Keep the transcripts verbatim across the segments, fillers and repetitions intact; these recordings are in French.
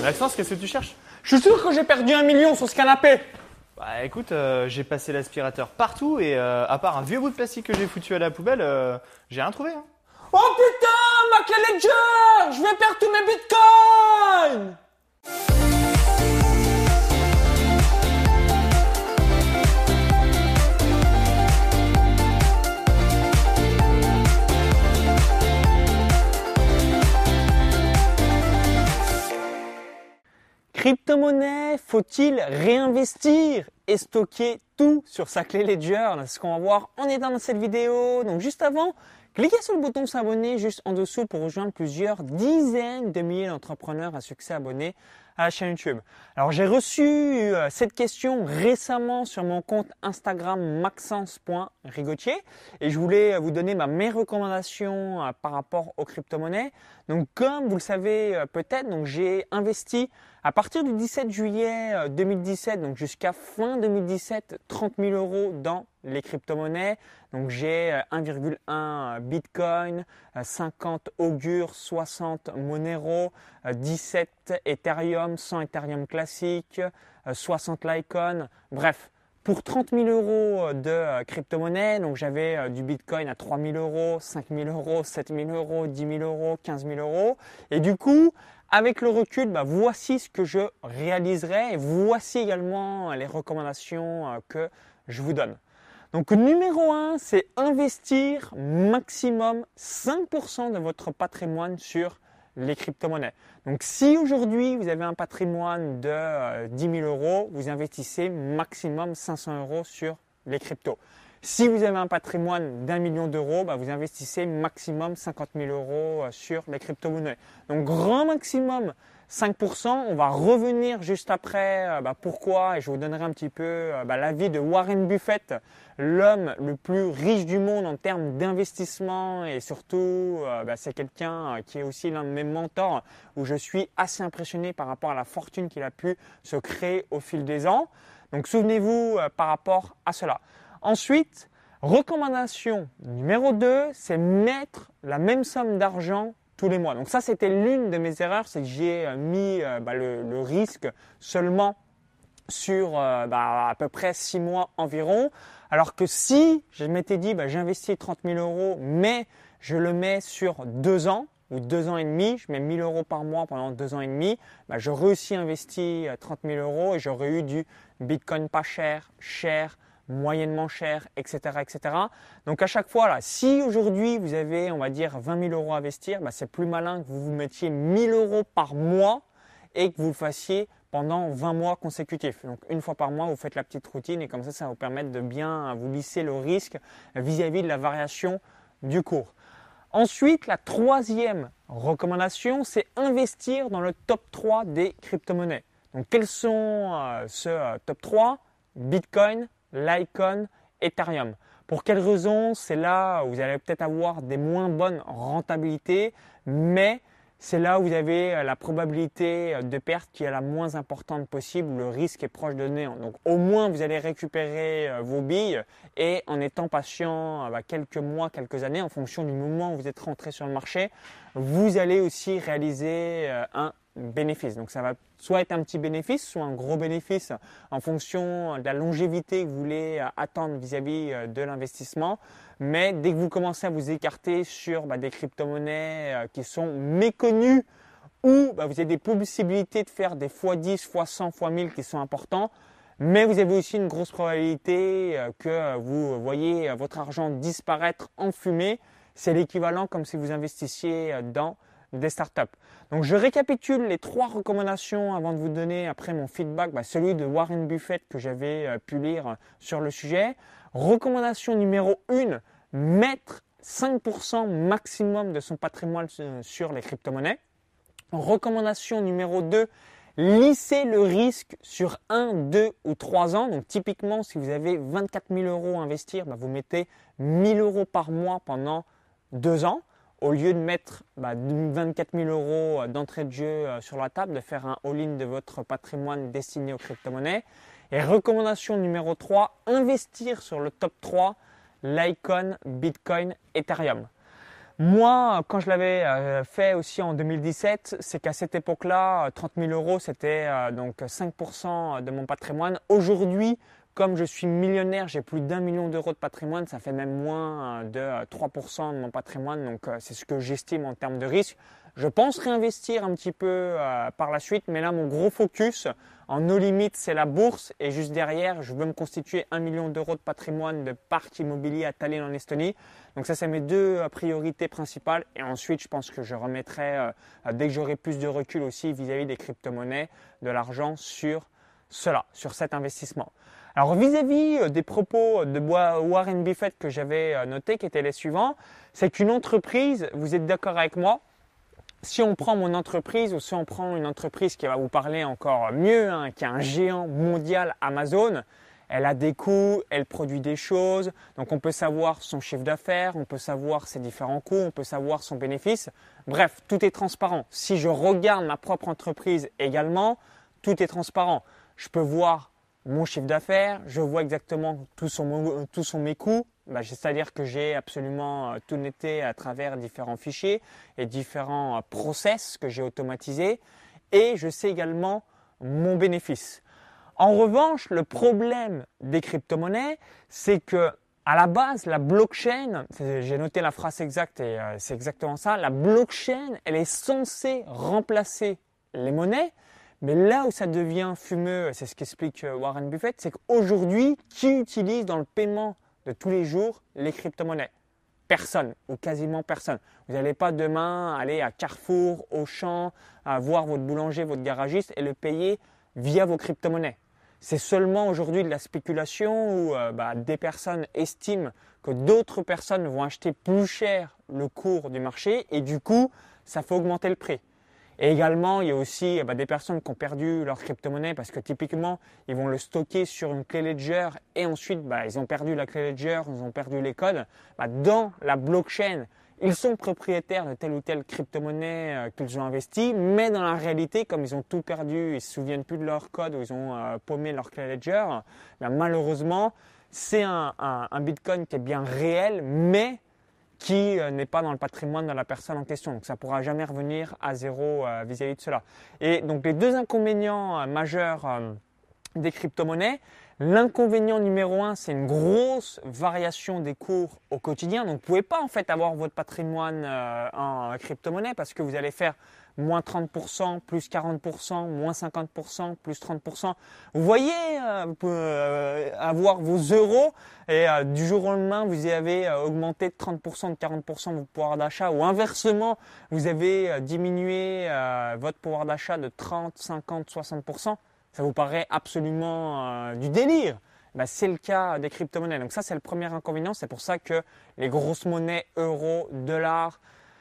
Maxence, qu'est-ce que tu cherches? Je suis sûr que j'ai perdu un million sur ce canapé. Bah écoute, euh, j'ai passé l'aspirateur partout et euh, à part un vieux bout de plastique que j'ai foutu à la poubelle, euh, j'ai rien trouvé. Hein. Oh putain, ma clé Ledger, je vais perdre tous mes bitcoins. Crypto-monnaie, faut-il réinvestir et stocker tout sur sa clé Ledger? C'est ce qu'on va voir en étant dans cette vidéo. Donc juste avant, cliquez sur le bouton s'abonner juste en dessous pour rejoindre plusieurs dizaines de milliers d'entrepreneurs à succès abonnés à la chaîne YouTube. Alors j'ai reçu euh, cette question récemment sur mon compte Instagram maxence point rigotier et je voulais vous donner ma mes recommandations euh, par rapport aux crypto-monnaies. Donc comme vous le savez euh, peut-être, donc j'ai investi à partir du dix-sept juillet deux mille dix-sept, donc jusqu'à fin deux mille dix-sept, trente mille euros dans les crypto-monnaies. Donc j'ai un virgule un Bitcoin, cinquante Augur, soixante Monero, dix-sept Ethereum, cent Ethereum classique, soixante Litecoin. Bref, pour trente mille euros de crypto-monnaie, donc j'avais du Bitcoin à trois mille euros, cinq mille euros, sept mille euros, dix mille euros, quinze mille euros. Et du coup, avec le recul, bah, voici ce que je réaliserai et voici également les recommandations que je vous donne. Donc numéro un, c'est investir maximum cinq pour cent de votre patrimoine sur les crypto-monnaies. Donc si aujourd'hui vous avez un patrimoine de euh, dix mille euros, vous investissez maximum cinq cents euros sur les cryptos. Si vous avez un patrimoine d'un million d'euros, bah, vous investissez maximum cinquante mille euros sur les crypto-monnaies. Donc grand maximum cinq pour cent. On va revenir juste après bah, pourquoi et je vous donnerai un petit peu bah, l'avis de Warren Buffett, l'homme le plus riche du monde en termes d'investissement et surtout bah, c'est quelqu'un qui est aussi l'un de mes mentors où je suis assez impressionné par rapport à la fortune qu'il a pu se créer au fil des ans. Donc souvenez-vous par rapport à cela. Ensuite, recommandation numéro deux, c'est mettre la même somme d'argent tous les mois. Donc ça, c'était l'une de mes erreurs, c'est que j'ai mis euh, bah, le, le risque seulement sur euh, bah, à peu près six mois environ. Alors que si je m'étais dit, bah, j'investis trente mille euros, mais je le mets sur deux ans ou deux ans et demi, je mets mille euros par mois pendant deux ans et demi, bah, j'aurais aussi investi trente mille euros et j'aurais eu du Bitcoin pas cher, cher, moyennement cher, et cetera, et cetera. Donc à chaque fois, là, si aujourd'hui vous avez, on va dire, vingt mille euros à investir, bah, c'est plus malin que vous vous mettiez mille euros par mois et que vous le fassiez pendant vingt mois consécutifs. Donc une fois par mois, vous faites la petite routine et comme ça, ça va vous permettre de bien vous lisser le risque vis-à-vis de la variation du cours. Ensuite, la troisième recommandation, c'est investir dans le top trois des crypto-monnaies. Donc quels sont euh, ce euh, top trois? Bitcoin, Litecoin, Ethereum. Pour quelles raisons? C'est là où vous allez peut-être avoir des moins bonnes rentabilités, mais c'est là où vous avez la probabilité de perte qui est la moins importante possible, le risque est proche de néant. Donc au moins vous allez récupérer vos billes et en étant patient bah, quelques mois, quelques années, en fonction du moment où vous êtes rentré sur le marché, vous allez aussi réaliser un bénéfice. Donc ça va soit être un petit bénéfice, soit un gros bénéfice en fonction de la longévité que vous voulez attendre vis-à-vis de l'investissement. Mais dès que vous commencez à vous écarter sur bah, des crypto-monnaies qui sont méconnues ou bah, vous avez des possibilités de faire des fois dix, fois cent, fois mille qui sont importants, mais vous avez aussi une grosse probabilité que vous voyez votre argent disparaître en fumée. C'est l'équivalent comme si vous investissiez dans des startups. Donc je récapitule les trois recommandations avant de vous donner après mon feedback, bah, celui de Warren Buffett que j'avais euh, pu lire sur le sujet. Recommandation numéro un, mettre cinq pour cent maximum de son patrimoine sur les crypto-monnaies. Recommandation numéro deux, lisser le risque sur un, deux ou trois ans. Donc typiquement, si vous avez vingt-quatre mille euros à investir, bah, vous mettez mille euros par mois pendant deux ans. Au lieu de mettre bah, vingt-quatre mille euros d'entrée de jeu sur la table, de faire un all-in de votre patrimoine destiné aux crypto-monnaies. Et recommandation numéro trois, investir sur le top trois, Litecoin, Bitcoin, Ethereum. Moi, quand je l'avais euh, fait aussi en deux mille dix-sept, c'est qu'à cette époque-là, trente mille euros, c'était euh, donc cinq pour cent de mon patrimoine. Aujourd'hui, comme je suis millionnaire, j'ai plus d'un million d'euros de patrimoine, ça fait même moins de trois pour cent de mon patrimoine, donc euh, c'est ce que j'estime en termes de risque. Je pense réinvestir un petit peu euh, par la suite, mais là, mon gros focus en no limit, c'est la bourse. Et juste derrière, je veux me constituer un million d'euros de patrimoine de parc immobilier à Tallinn en Estonie. Donc ça, c'est mes deux euh, priorités principales. Et ensuite, je pense que je remettrai, euh, dès que j'aurai plus de recul aussi vis-à-vis des crypto-monnaies, de l'argent sur cela, sur cet investissement. Alors vis-à-vis des propos de Warren Buffett que j'avais notés, qui étaient les suivants, c'est qu'une entreprise, vous êtes d'accord avec moi, si on prend mon entreprise ou si on prend une entreprise qui va vous parler encore mieux, hein, qui est un géant mondial Amazon, elle a des coûts, elle produit des choses, donc on peut savoir son chiffre d'affaires, on peut savoir ses différents coûts, on peut savoir son bénéfice. Bref, tout est transparent. Si je regarde ma propre entreprise également, tout est transparent. Je peux voir mon chiffre d'affaires, je vois exactement tout son, tout son mes coûts, bah, c'est-à-dire que j'ai absolument tout noté à travers différents fichiers et différents process que j'ai automatisés, et je sais également mon bénéfice. En revanche, le problème des crypto-monnaies, c'est que à la base, la blockchain, j'ai noté la phrase exacte et euh, c'est exactement ça, la blockchain, elle est censée remplacer les monnaies. Mais là où ça devient fumeux, c'est ce qu'explique Warren Buffett, c'est qu'aujourd'hui, qui utilise dans le paiement de tous les jours les crypto-monnaies? Personne, ou quasiment personne. Vous n'allez pas demain aller à Carrefour, Auchan, à voir votre boulanger, votre garagiste et le payer via vos crypto-monnaies. C'est seulement aujourd'hui de la spéculation où euh, bah, des personnes estiment que d'autres personnes vont acheter plus cher le cours du marché et du coup, ça fait augmenter le prix. Et également, il y a aussi bah, des personnes qui ont perdu leur crypto-monnaie parce que typiquement, ils vont le stocker sur une clé Ledger et ensuite, bah, ils ont perdu la clé Ledger, ils ont perdu les codes. Bah, dans la blockchain, ils sont propriétaires de telle ou telle crypto-monnaie euh, qu'ils ont investi, mais dans la réalité, comme ils ont tout perdu, ils ne se souviennent plus de leur code ou ils ont euh, paumé leur clé Ledger, bah, malheureusement, c'est un, un, un Bitcoin qui est bien réel, mais qui euh, n'est pas dans le patrimoine de la personne en question. Donc ça ne pourra jamais revenir à zéro euh, vis-à-vis de cela. Et donc les deux inconvénients euh, majeurs euh, des crypto-monnaies, l'inconvénient numéro un, c'est une grosse variation des cours au quotidien. Donc vous ne pouvez pas en fait avoir votre patrimoine euh, en crypto-monnaie parce que vous allez faire moins trente pour cent, plus quarante pour cent, moins cinquante pour cent, plus trente pour cent. Vous voyez, euh, vous pouvez euh, avoir vos euros et euh, du jour au lendemain, vous avez euh, augmenté de trente pour cent, de quarante pour cent votre pouvoir d'achat ou inversement, vous avez euh, diminué euh, votre pouvoir d'achat de trente, cinquante, soixante pour cent. Ça vous paraît absolument euh, du délire. Ben, c'est le cas des crypto-monnaies. Donc ça, c'est le premier inconvénient. C'est pour ça que les grosses monnaies, euros, dollars,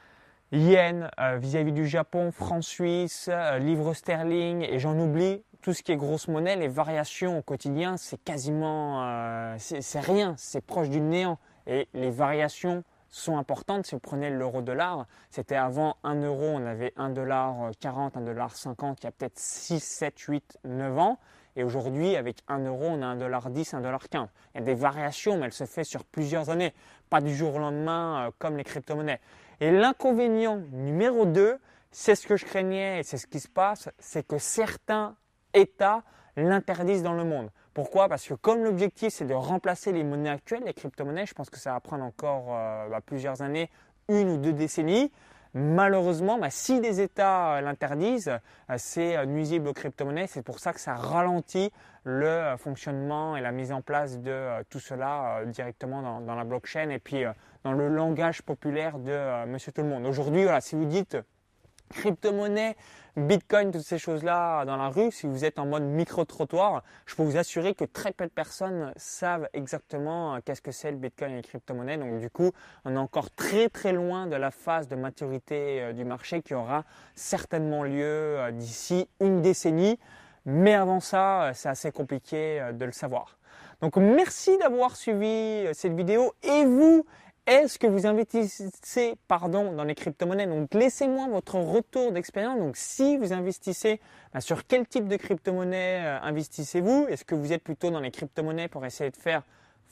yen, euh, vis-à-vis du Japon, franc suisse, euh, livre sterling, et j'en oublie, tout ce qui est grosse monnaie, les variations au quotidien, c'est quasiment, euh, c'est rien, c'est proche du néant. Et les variations sont importantes. Si vous prenez l'euro-dollar, c'était avant un euro, on avait un dollar quarante, un dollar cinquante, il y a peut-être six, sept, huit, neuf ans. Et aujourd'hui, avec un euro, on a un dollar dix, un dollar quinze. Il y a des variations, mais elles se font sur plusieurs années, pas du jour au lendemain euh, comme les crypto-monnaies. Et l'inconvénient numéro deux, c'est ce que je craignais et c'est ce qui se passe, c'est que certains États l'interdisent dans le monde. Pourquoi? Parce que comme l'objectif c'est de remplacer les monnaies actuelles, les crypto-monnaies, je pense que ça va prendre encore euh, bah, plusieurs années, une ou deux décennies. Malheureusement, bah, si des États euh, l'interdisent, euh, c'est euh, nuisible aux crypto-monnaies. C'est pour ça que ça ralentit le euh, fonctionnement et la mise en place de euh, tout cela euh, directement dans, dans la blockchain et puis euh, dans le langage populaire de euh, Monsieur Tout-le-Monde. Aujourd'hui, voilà, si vous dites crypto-monnaie, Bitcoin, toutes ces choses-là dans la rue, si vous êtes en mode micro-trottoir, je peux vous assurer que très peu de personnes savent exactement qu'est-ce que c'est le Bitcoin et les crypto-monnaies. Donc du coup, on est encore très très loin de la phase de maturité du marché qui aura certainement lieu d'ici une décennie. Mais avant ça, c'est assez compliqué de le savoir. Donc merci d'avoir suivi cette vidéo. Et vous, est-ce que vous investissez pardon, dans les crypto-monnaies? Donc laissez-moi votre retour d'expérience. Donc si vous investissez, ben, sur quel type de crypto-monnaie euh, investissez-vous? Est-ce que vous êtes plutôt dans les crypto-monnaies pour essayer de faire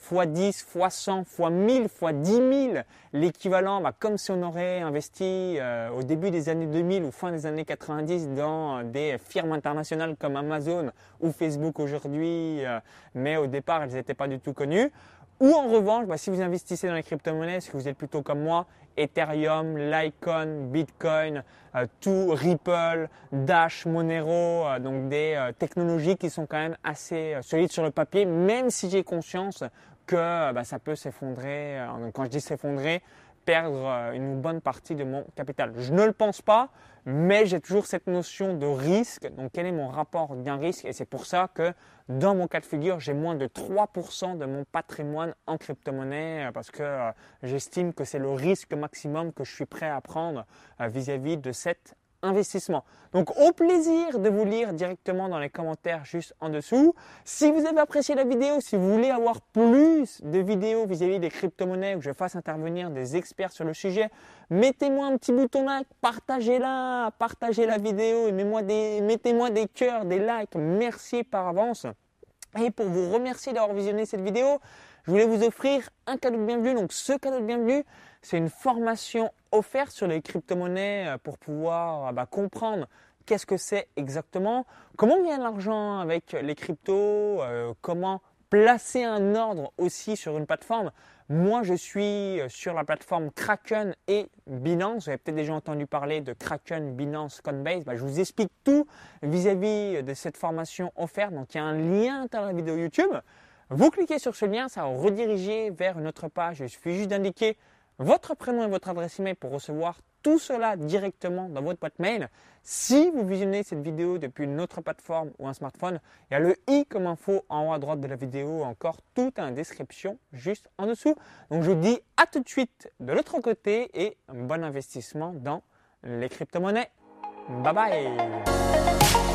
fois dix, fois cent, fois mille, fois dix mille, l'équivalent, bah, comme si on aurait investi euh, au début des années deux mille ou fin des années quatre-vingt-dix dans des firmes internationales comme Amazon ou Facebook aujourd'hui, euh, mais au départ, elles n'étaient pas du tout connues. Ou en revanche, bah, si vous investissez dans les crypto-monnaies, si vous êtes plutôt comme moi, Ethereum, Litecoin, Bitcoin, euh, tout, Ripple, Dash, Monero, euh, donc des euh, technologies qui sont quand même assez euh, solides sur le papier, même si j'ai conscience que euh, bah, ça peut s'effondrer. Euh, quand je dis s'effondrer, perdre euh, une bonne partie de mon capital. Je ne le pense pas, mais j'ai toujours cette notion de risque. Donc, quel est mon rapport gain-risque? Et c'est pour ça que dans mon cas de figure, j'ai moins de trois pour cent de mon patrimoine en crypto-monnaie parce que euh, j'estime que c'est le risque maximum que je suis prêt à prendre euh, vis-à-vis de cet investissement. Donc, au plaisir de vous lire directement dans les commentaires juste en dessous. Si vous avez apprécié la vidéo, si vous voulez avoir plus de vidéos vis-à-vis des crypto-monnaies, que je fasse intervenir des experts sur le sujet, mettez-moi un petit bouton like, partagez-la, partagez la vidéo et mettez-moi des, mettez-moi des cœurs, des likes. Merci par avance. Et pour vous remercier d'avoir visionné cette vidéo, je voulais vous offrir un cadeau de bienvenue. Donc, ce cadeau de bienvenue, c'est une formation offerte sur les crypto-monnaies pour pouvoir bah, comprendre qu'est-ce que c'est exactement, comment vient l'argent avec les cryptos, euh, comment placer un ordre aussi sur une plateforme. Moi, je suis sur la plateforme Kraken et Binance. Vous avez peut-être déjà entendu parler de Kraken, Binance, Coinbase. Bah, je vous explique tout vis-à-vis de cette formation offerte. Donc, il y a un lien dans la vidéo YouTube. Vous cliquez sur ce lien, ça va vous rediriger vers une autre page. Il suffit juste d'indiquer votre prénom et votre adresse email pour recevoir tout cela directement dans votre boîte mail. Si vous visionnez cette vidéo depuis une autre plateforme ou un smartphone, il y a le i comme info en haut à droite de la vidéo, encore tout en description juste en dessous. Donc je vous dis à tout de suite de l'autre côté et un bon investissement dans les crypto-monnaies. Bye bye!